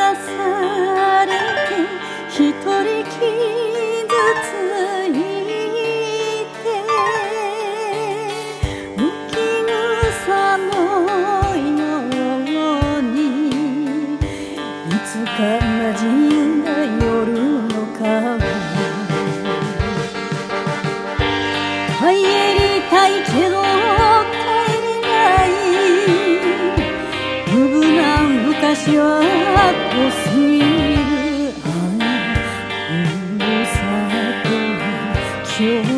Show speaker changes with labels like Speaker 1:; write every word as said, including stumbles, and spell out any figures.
Speaker 1: されて一人傷ついて浮き草のようにいつか馴染んだ夜の川帰りたいけど帰れない無分な昔は濃すぎるああふるさと今日